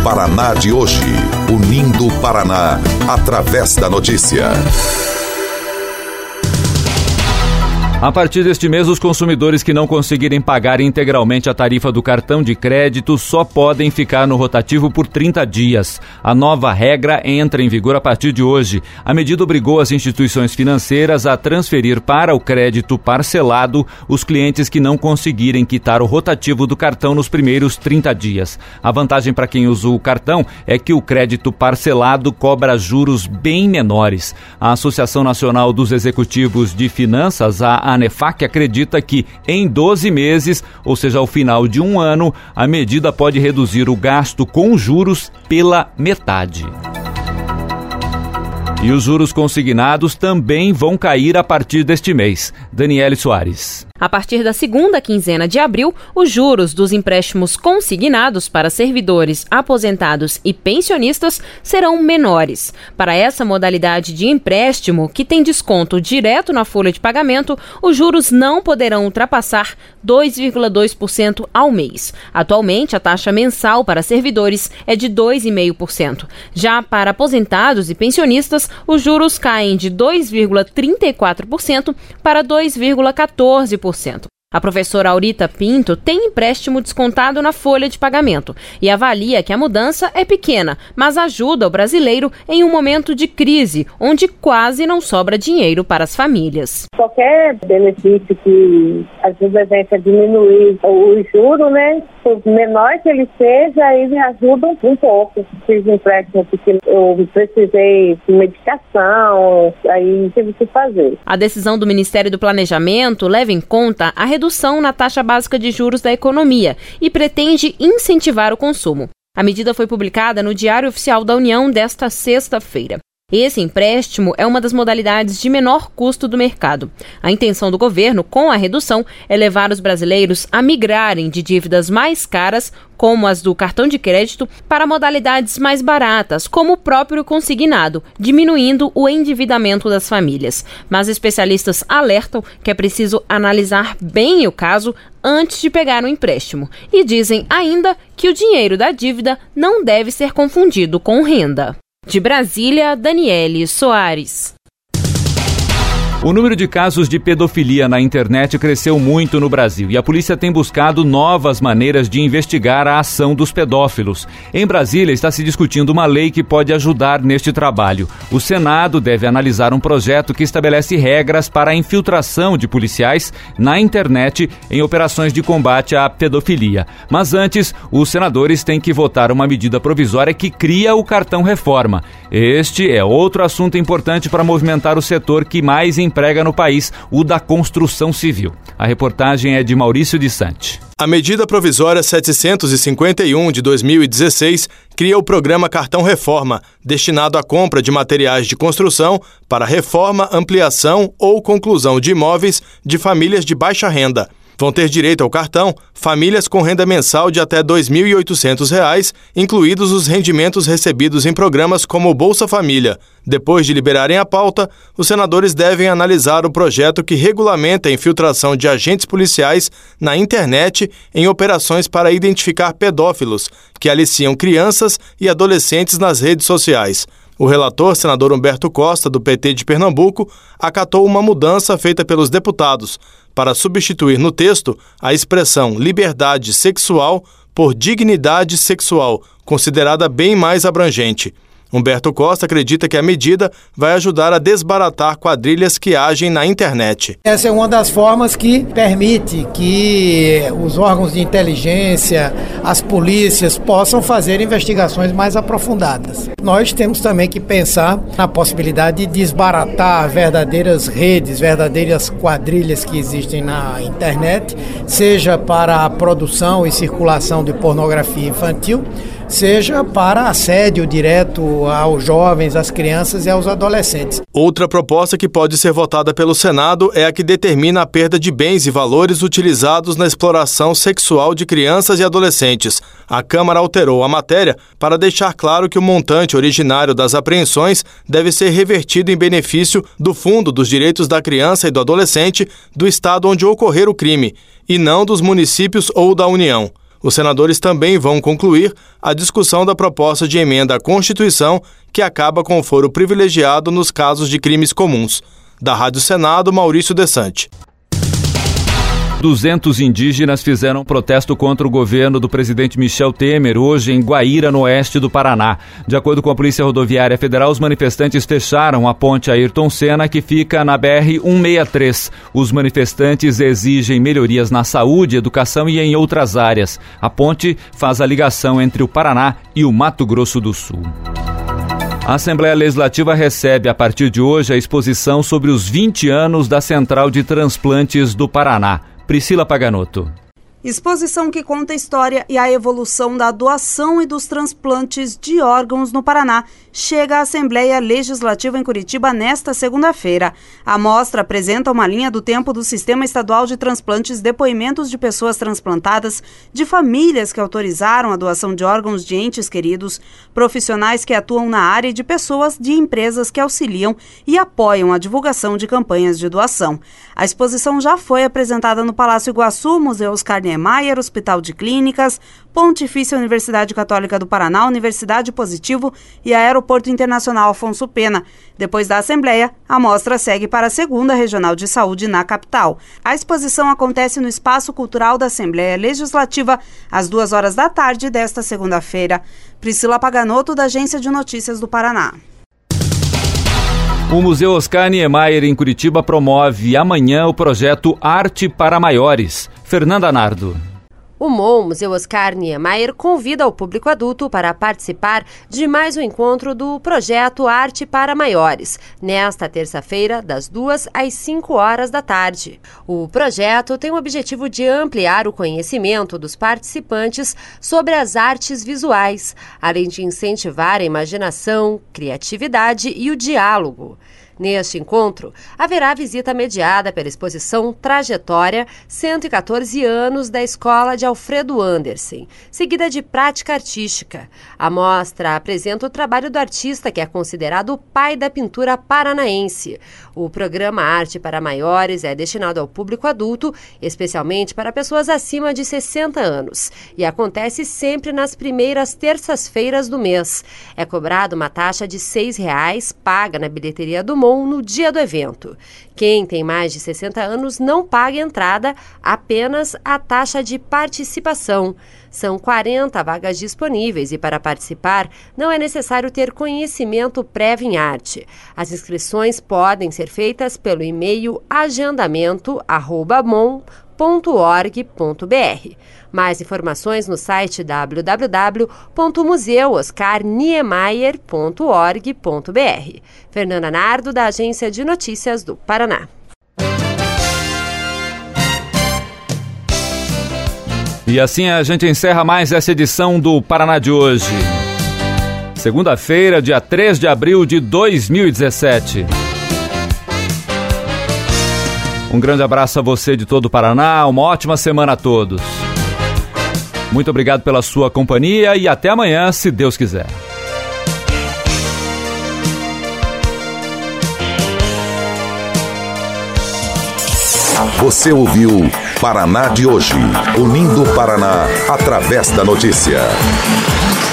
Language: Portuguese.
Paraná de hoje, unindo o Paraná através da notícia. A partir deste mês, os consumidores que não conseguirem pagar integralmente a tarifa do cartão de crédito só podem ficar no rotativo por 30 dias. A nova regra entra em vigor a partir de hoje. A medida obrigou as instituições financeiras a transferir para o crédito parcelado os clientes que não conseguirem quitar o rotativo do cartão nos primeiros 30 dias. A vantagem para quem usa o cartão é que o crédito parcelado cobra juros bem menores. A Associação Nacional dos Executivos de Finanças, a ANEFAC, acredita que em 12 meses, ou seja, ao final de um ano, a medida pode reduzir o gasto com juros pela metade. E os juros consignados também vão cair a partir deste mês. Daniele Soares. A partir da segunda quinzena de abril, os juros dos empréstimos consignados para servidores, aposentados e pensionistas serão menores. Para essa modalidade de empréstimo, que tem desconto direto na folha de pagamento, os juros não poderão ultrapassar 2,2% ao mês. Atualmente, a taxa mensal para servidores é de 2,5%. Já para aposentados e pensionistas, os juros caem de 2,34% para 2,14%. A professora Aurita Pinto tem empréstimo descontado na folha de pagamento e avalia que a mudança é pequena, mas ajuda o brasileiro em um momento de crise, onde quase não sobra dinheiro para as famílias. Qualquer benefício que ajuda a gente a diminuir o juro, né? Por menor que ele seja, ele ajuda um pouco. Fiz empréstimo porque eu precisei de medicação, aí tive que fazer. A decisão do Ministério do Planejamento leva em conta a redução na taxa básica de juros da economia e pretende incentivar o consumo. A medida foi publicada no Diário Oficial da União desta sexta-feira. Esse empréstimo é uma das modalidades de menor custo do mercado. A intenção do governo, com a redução, é levar os brasileiros a migrarem de dívidas mais caras, como as do cartão de crédito, para modalidades mais baratas, como o próprio consignado, diminuindo o endividamento das famílias. Mas especialistas alertam que é preciso analisar bem o caso antes de pegar um empréstimo e dizem ainda que o dinheiro da dívida não deve ser confundido com renda. De Brasília, Daniele Soares. O número de casos de pedofilia na internet cresceu muito no Brasil e a polícia tem buscado novas maneiras de investigar a ação dos pedófilos. Em Brasília está se discutindo uma lei que pode ajudar neste trabalho. O Senado deve analisar um projeto que estabelece regras para a infiltração de policiais na internet em operações de combate à pedofilia. Mas antes, os senadores têm que votar uma medida provisória que cria o cartão reforma. Este é outro assunto importante para movimentar o setor que mais emprega no país, o da construção civil. A reportagem é de Maurício de Sante. A medida provisória 751 de 2016 cria o programa Cartão Reforma, destinado à compra de materiais de construção para reforma, ampliação ou conclusão de imóveis de famílias de baixa renda. Vão ter direito ao cartão famílias com renda mensal de até R$ 2.800, incluídos os rendimentos recebidos em programas como o Bolsa Família. Depois de liberarem a pauta, os senadores devem analisar o projeto que regulamenta a infiltração de agentes policiais na internet em operações para identificar pedófilos que aliciam crianças e adolescentes nas redes sociais. O relator, senador Humberto Costa, do PT de Pernambuco, acatou uma mudança feita pelos deputados para substituir no texto a expressão liberdade sexual por dignidade sexual, considerada bem mais abrangente. Humberto Costa acredita que a medida vai ajudar a desbaratar quadrilhas que agem na internet. Essa é uma das formas que permite que os órgãos de inteligência, as polícias, possam fazer investigações mais aprofundadas. Nós temos também que pensar na possibilidade de desbaratar verdadeiras redes, verdadeiras quadrilhas que existem na internet, seja para a produção e circulação de pornografia infantil, seja para assédio direto aos jovens, às crianças e aos adolescentes. Outra proposta que pode ser votada pelo Senado é a que determina a perda de bens e valores utilizados na exploração sexual de crianças e adolescentes. A Câmara alterou a matéria para deixar claro que o montante originário das apreensões deve ser revertido em benefício do Fundo dos Direitos da Criança e do Adolescente do estado onde ocorrer o crime, e não dos municípios ou da União. Os senadores também vão concluir a discussão da proposta de emenda à Constituição que acaba com o foro privilegiado nos casos de crimes comuns. Da Rádio Senado, Maurício Desante. 200 indígenas fizeram protesto contra o governo do presidente Michel Temer hoje em Guaíra, no oeste do Paraná. De acordo com a Polícia Rodoviária Federal, os manifestantes fecharam a ponte Ayrton Senna, que fica na BR-163. Os manifestantes exigem melhorias na saúde, educação e em outras áreas. A ponte faz a ligação entre o Paraná e o Mato Grosso do Sul. A Assembleia Legislativa recebe, a partir de hoje, a exposição sobre os 20 anos da Central de Transplantes do Paraná. Priscila Paganotto. Exposição que conta a história e a evolução da doação e dos transplantes de órgãos no Paraná chega à Assembleia Legislativa em Curitiba nesta segunda-feira. A mostra apresenta uma linha do tempo do Sistema Estadual de Transplantes, depoimentos de pessoas transplantadas, de famílias que autorizaram a doação de órgãos de entes queridos, profissionais que atuam na área e de pessoas de empresas que auxiliam e apoiam a divulgação de campanhas de doação. A exposição já foi apresentada no Palácio Iguaçu, Museu Oscar Niemeyer, Hospital de Clínicas, Pontifícia Universidade Católica do Paraná, Universidade Positivo e Aeroporto Internacional Afonso Pena. Depois da Assembleia, a mostra segue para a 2ª Regional de Saúde na capital. A exposição acontece no Espaço Cultural da Assembleia Legislativa às 2h da tarde desta segunda-feira. Priscila Paganotto, da Agência de Notícias do Paraná. O Museu Oscar Niemeyer, em Curitiba, promove amanhã o projeto Arte para Maiores. Fernanda Nardo. O MON, Museu Oscar Niemeyer, convida o público adulto para participar de mais um encontro do projeto Arte para Maiores, nesta terça-feira, das 2 às 5 horas da tarde. O projeto tem o objetivo de ampliar o conhecimento dos participantes sobre as artes visuais, além de incentivar a imaginação, criatividade e o diálogo. Neste encontro, haverá visita mediada pela exposição Trajetória 114 anos da Escola de Alfredo Andersen, seguida de prática artística. A mostra apresenta o trabalho do artista, que é considerado o pai da pintura paranaense. O programa Arte para Maiores é destinado ao público adulto, especialmente para pessoas acima de 60 anos, e acontece sempre nas primeiras terças-feiras do mês. É cobrada uma taxa de R$ 6,00, paga na bilheteria do MON no dia do evento. Quem tem mais de 60 anos não paga entrada, apenas a taxa de participação. São 40 vagas disponíveis e, para participar, não é necessário ter conhecimento prévio em arte. As inscrições podem ser feitas pelo e-mail agendamento@mon.org.br. Mais informações no site www.museuoscarniemeyer.org.br. Fernanda Nardo, da Agência de Notícias do Paraná. E assim a gente encerra mais essa edição do Paraná de hoje. Segunda-feira, dia 3 de abril de 2017. Um grande abraço a você de todo o Paraná, uma ótima semana a todos. Muito obrigado pela sua companhia e até amanhã, se Deus quiser. Você ouviu Paraná de hoje, unindo o Paraná através da notícia.